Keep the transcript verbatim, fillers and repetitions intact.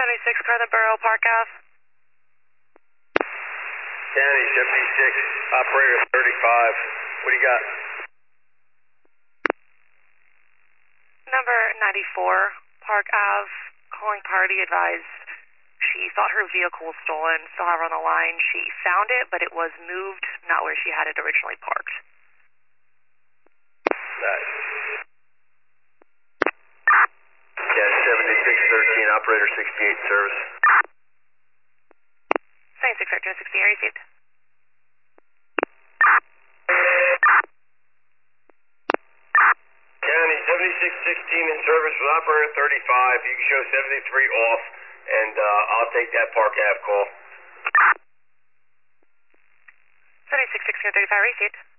seventy-six Carlin Borough Park Ave. County seventy-six, operator thirty-five. What do you got? Number ninety-four Park Ave, calling party advised she thought her vehicle was stolen, still have her on the line. She found it, but it was moved, not where she had it originally parked. Nice. County seventy-six thirteen, operator sixty-eight service. seventy-six thirteen, sixty-eight received. County seventy-six sixteen in service with operator thirty-five. You can show seventy-three off, and uh, I'll take that Park Ave call. seventy-six sixteen thirty-five received.